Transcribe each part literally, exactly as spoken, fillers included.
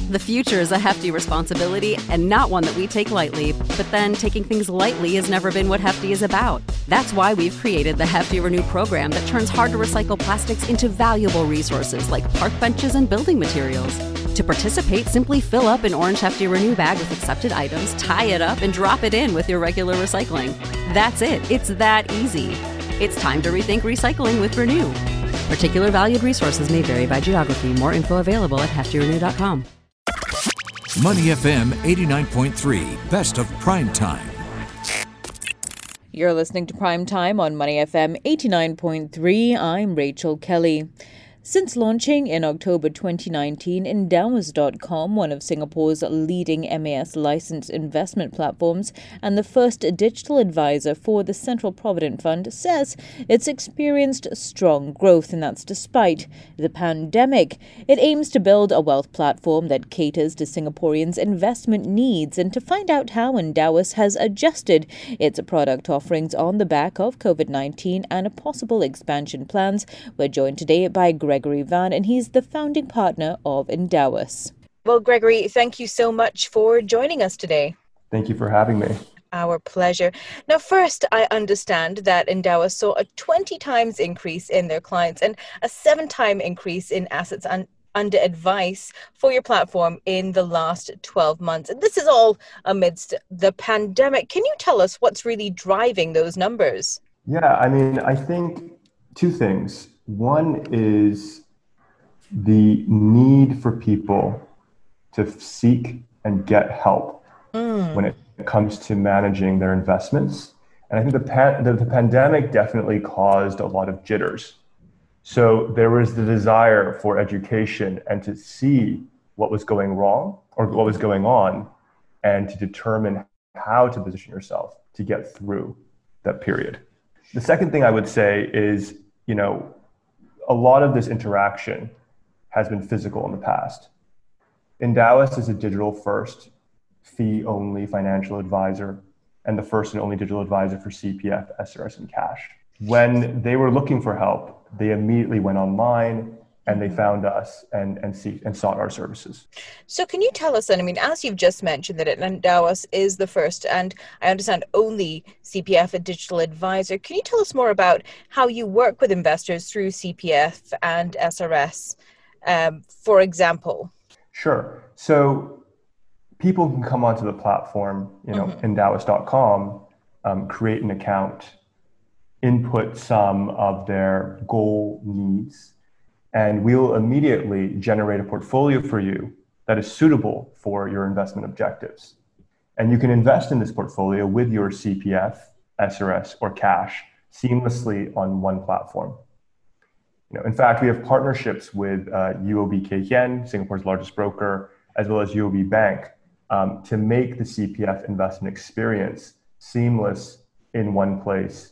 The future is a hefty responsibility and not one that we take lightly, but then taking things lightly has never been what Hefty is about. That's why we've created the Hefty Renew program that turns hard-to-recycle plastics into valuable resources like park benches and building materials. To participate, simply fill up an orange Hefty Renew bag with accepted items, tie it up, and drop it in with your regular recycling. That's it. It's that easy. It's time to rethink recycling with Renew. Particular valued resources may vary by geography. More info available at hefty renew dot com. Money F M eighty-nine point three, best of prime time. You're listening to Prime Time on Money F M eighty-nine point three. I'm Rachel Kelly. Since launching in October twenty nineteen, Endowus dot com, one of Singapore's leading M A S licensed investment platforms and the first digital advisor for the Central Provident Fund, says it's experienced strong growth, and that's despite the pandemic. It aims to build a wealth platform that caters to Singaporeans' investment needs, and to find out how Endowus has adjusted its product offerings on the back of COVID nineteen and possible expansion plans, we're joined today by Gregory Van, and he's the founding partner of Endowus. Well, Gregory, thank you so much for joining us today. Thank you for having me. Our pleasure. Now, first, I understand that Endowus saw a twenty times increase in their clients and a seven time increase in assets un- under advice for your platform in the last twelve months. And this is all amidst the pandemic. Can you tell us what's really driving those numbers? Yeah, I mean, I think two things. One is the need for people to seek and get help mm. when it comes to managing their investments. And I think the, pan- the, the pandemic definitely caused a lot of jitters. So there was the desire for education and to see what was going wrong or what was going on, and to determine how to position yourself to get through that period. The second thing I would say is, you know, a lot of this interaction has been physical in the past. Endowus is a digital first, fee only financial advisor, and the first and only digital advisor for C P F, S R S, and cash. When they were looking for help, they immediately went online and they found us and and, see, and sought our services. So can you tell us then, I mean, as you've just mentioned that Endowus is the first and I understand only C P F, a digital advisor, can you tell us more about how you work with investors through C P F and S R S, um, for example? Sure. So people can come onto the platform, you know, mm-hmm. Endowus dot com, um, create an account, input some of their goal needs, and we'll immediately generate a portfolio for you that is suitable for your investment objectives. And you can invest in this portfolio with your C P F, S R S, or cash seamlessly on one platform. You know, in fact, we have partnerships with uh, U O B Kay Hian, Singapore's largest broker, as well as U O B Bank, um, to make the C P F investment experience seamless in one place,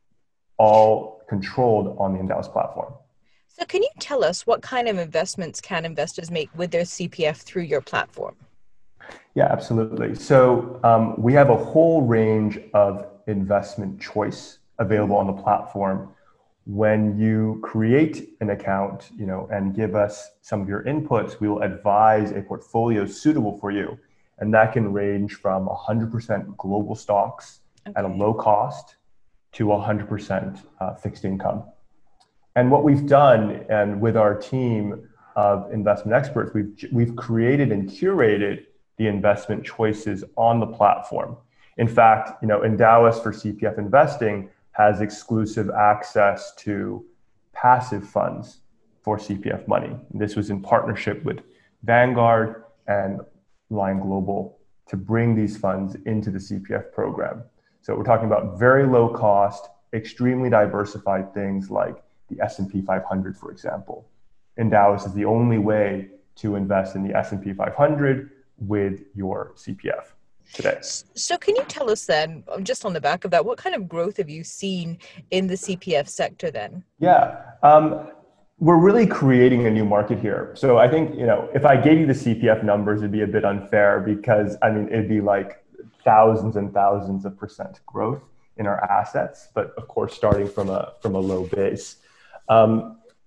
all controlled on the Endowus platform. So can you tell us what kind of investments can investors make with their C P F through your platform? Yeah, absolutely. So um, we have a whole range of investment choice available on the platform. When you create an account, you know, and give us some of your inputs, we will advise a portfolio suitable for you. And that can range from one hundred percent global stocks okay. at a low cost to one hundred percent uh, fixed income. And what we've done, and with our team of investment experts, we've we've created and curated the investment choices on the platform. In fact, you know, Endowus for C P F investing has exclusive access to passive funds for C P F money. This was in partnership with Vanguard and Lion Global to bring these funds into the C P F program. So we're talking about very low cost, extremely diversified things like the S and P five hundred, for example. Endowus is the only way to invest in the S and P five hundred with your C P F today. So can you tell us then, just on the back of that, what kind of growth have you seen in the C P F sector then? Yeah, um, we're really creating a new market here. So I think, you know, if I gave you the C P F numbers, it'd be a bit unfair because, I mean, it'd be like thousands and thousands of percent growth in our assets, but of course, starting from a from a low base. Um,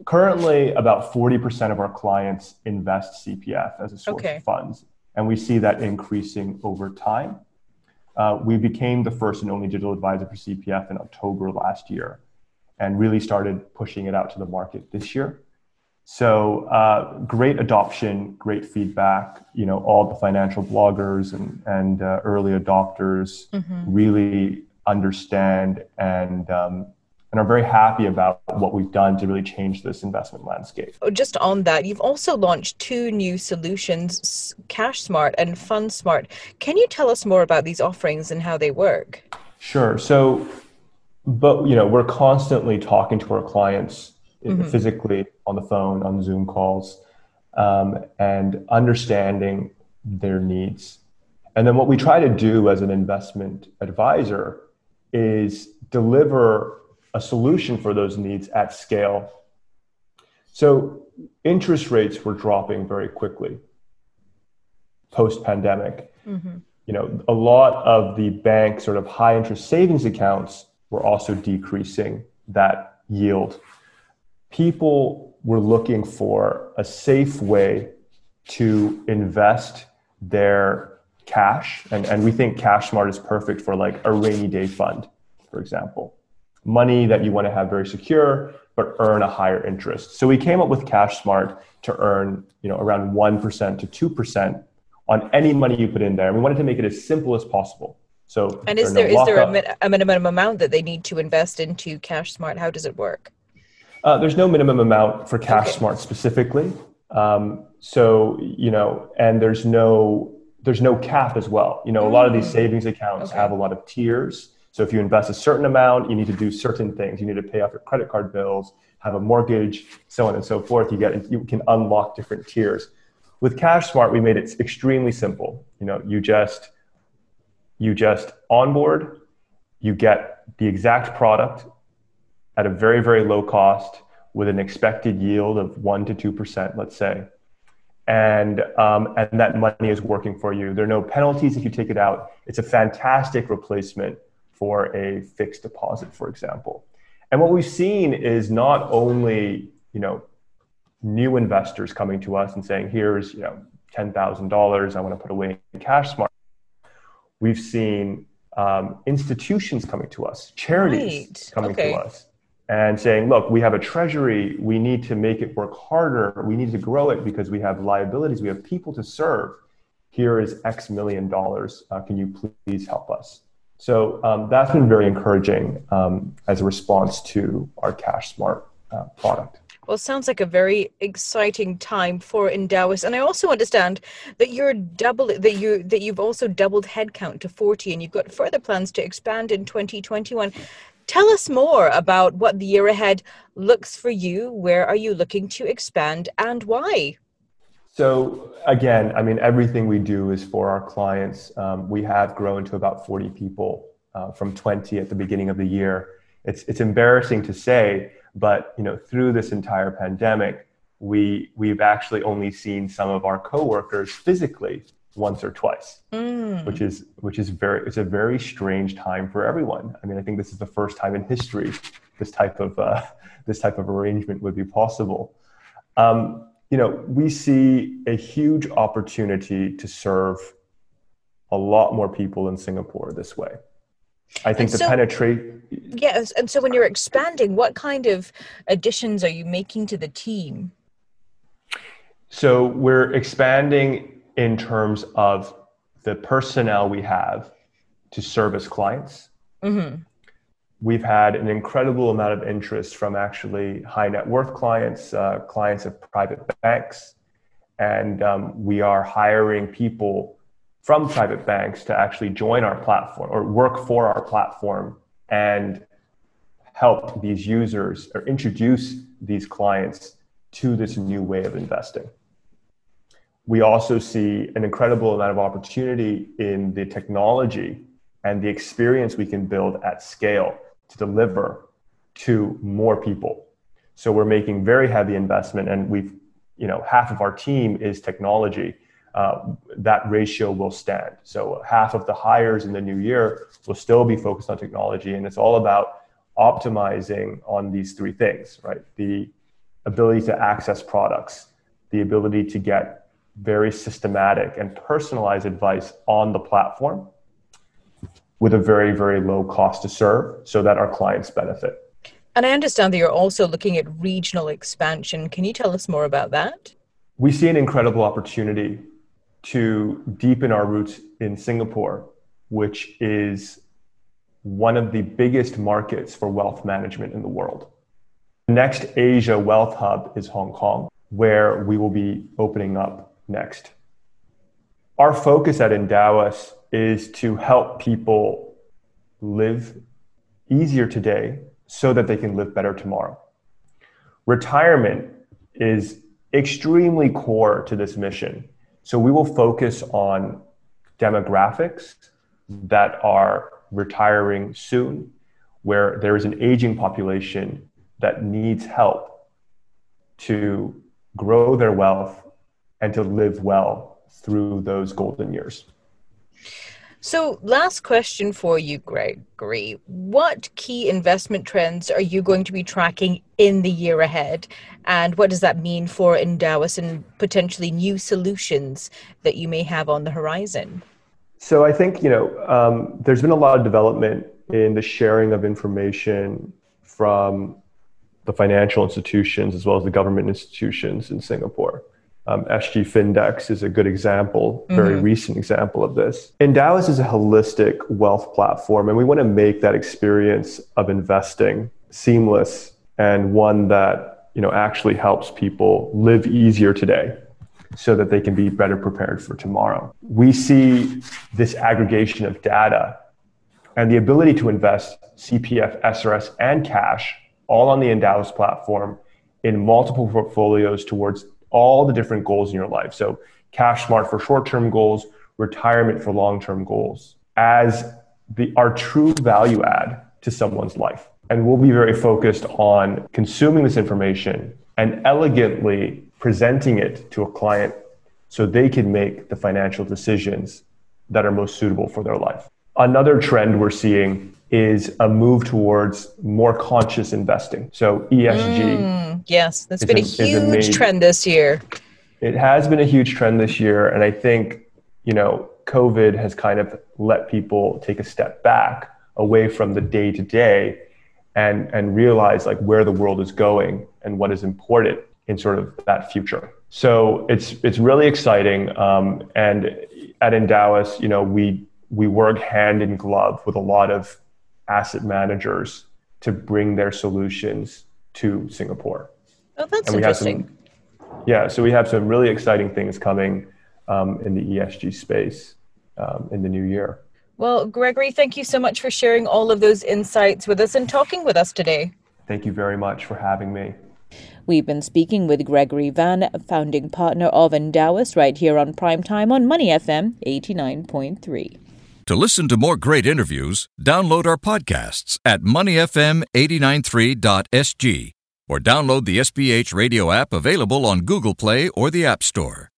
currently about forty percent of our clients invest C P F as a source Okay. of funds, and we see that increasing over time. Uh, we became the first and only digital advisor for C P F in October last year and really started pushing it out to the market this year. So uh, great adoption, great feedback. You know, all the financial bloggers and, and uh, early adopters mm-hmm. really understand and um, and are very happy about what we've done to really change this investment landscape. Just on that, you've also launched two new solutions, CashSmart and FundSmart. Can you tell us more about these offerings and how they work? Sure. So, but you know, we're constantly talking to our clients mm-hmm. physically on the phone, on Zoom calls, um, and understanding their needs. And then what we try to do as an investment advisor is deliver a solution for those needs at scale. So interest rates were dropping very quickly post-pandemic. Mm-hmm. You know, a lot of the bank sort of high interest savings accounts were also decreasing that yield. People were looking for a safe way to invest their cash. And, and we think CashSmart is perfect for like a rainy day fund, for example. Money that you want to have very secure, but earn a higher interest. So we came up with CashSmart to earn, you know, around one percent to two percent on any money you put in there. And we wanted to make it as simple as possible. So and is there, no is there a, min- a minimum amount that they need to invest into CashSmart? How does it work? Uh, there's no minimum amount for CashSmart okay. specifically. Um, so, you know, and there's no, there's no cap as well. You know, a lot of these savings accounts okay. have a lot of tiers. So if you invest a certain amount, you need to do certain things. You need to pay off your credit card bills, have a mortgage, so on and so forth. You get, you can unlock different tiers. With CashSmart, we made it extremely simple. You know, you just, you just onboard, you get the exact product at a very, very low cost with an expected yield of one to two percent, let's say. And, um, and that money is working for you. There are no penalties if you take it out. It's a fantastic replacement for a fixed deposit, for example. And what we've seen is not only, you know, new investors coming to us and saying, here's, you know, ten thousand dollars I want to put away in CashSmart. We've seen um, institutions coming to us, charities right. coming okay. to us and saying, look, we have a treasury. We need to make it work harder. We need to grow it because we have liabilities. We have people to serve. Here is X million dollars. Uh, can you please help us? So um, that's been very encouraging um, as a response to our CashSmart uh, product. Well, it sounds like a very exciting time for Endowus, and I also understand that you're double that you that you've also doubled headcount to forty, and you've got further plans to expand in twenty twenty-one. Tell us more about what the year ahead looks for you. Where are you looking to expand, and why? So again, I mean, everything we do is for our clients. Um, we have grown to about forty people uh, from twenty at the beginning of the year. It's it's embarrassing to say, but you know, through this entire pandemic, we we've actually only seen some of our coworkers physically once or twice, mm. which is which is very it's a very strange time for everyone. I mean, I think this is the first time in history this type of uh, this type of arrangement would be possible. Um, You know, we see a huge opportunity to serve a lot more people in Singapore this way. I think and the so, penetrate. Yes, and so when you're expanding, what kind of additions are you making to the team? So we're expanding in terms of the personnel we have to service clients. Mm-hmm. We've had an incredible amount of interest from actually high net worth clients, uh, clients of private banks. And um, we are hiring people from private banks to actually join our platform or work for our platform and help these users or introduce these clients to this new way of investing. We also see an incredible amount of opportunity in the technology and the experience we can build at scale to deliver to more people. So we're making very heavy investment, and we've, you know, half of our team is technology. Uh, that ratio will stand. So half of the hires in the new year will still be focused on technology, and it's all about optimizing on these three things, right? The ability to access products, the ability to get very systematic and personalized advice on the platform with a very, very low cost to serve so that our clients benefit. And I understand that you're also looking at regional expansion. Can you tell us more about that? We see an incredible opportunity to deepen our roots in Singapore, which is one of the biggest markets for wealth management in the world. The next Asia wealth hub is Hong Kong, where we will be opening up next. Our focus at Endowus is to help people live easier today so that they can live better tomorrow. Retirement is extremely core to this mission. So we will focus on demographics that are retiring soon, where there is an aging population that needs help to grow their wealth and to live well through those golden years. So last question for you, Gregory. What key investment trends are you going to be tracking in the year ahead? And what does that mean for Endowus and potentially new solutions that you may have on the horizon? So I think, you know, um, there's been a lot of development in the sharing of information from the financial institutions as well as the government institutions in Singapore. Um, S G Findex is a good example, very mm-hmm. recent example of this. Endowus is a holistic wealth platform, and we want to make that experience of investing seamless and one that, you know, actually helps people live easier today so that they can be better prepared for tomorrow. We see this aggregation of data and the ability to invest C P F, S R S, and cash all on the Endowus platform in multiple portfolios towards all the different goals in your life. So cash smart for short-term goals, retirement for long-term goals as the our true value add to someone's life. And we'll be very focused on consuming this information and elegantly presenting it to a client so they can make the financial decisions that are most suitable for their life. Another trend we're seeing is a move towards more conscious investing. So E S G. Mm, yes, that's been a, a huge a trend this year. It has been a huge trend this year. And I think, you know, COVID has kind of let people take a step back away from the day to day and, and realize like where the world is going and what is important in sort of that future. So it's it's really exciting. Um, and at Endowus, you know, we we work hand in glove with a lot of asset managers to bring their solutions to Singapore. Oh, that's interesting. Some, yeah, so we have some really exciting things coming um, in the E S G space um, in the new year. Well, Gregory, thank you so much for sharing all of those insights with us and talking with us today. Thank you very much for having me. We've been speaking with Gregory Van, founding partner of Endowus, right here on Primetime on Money F M eighty-nine point three. To listen to more great interviews, download our podcasts at money f m eight nine three dot s g or download the S B H radio app available on Google Play or the App Store.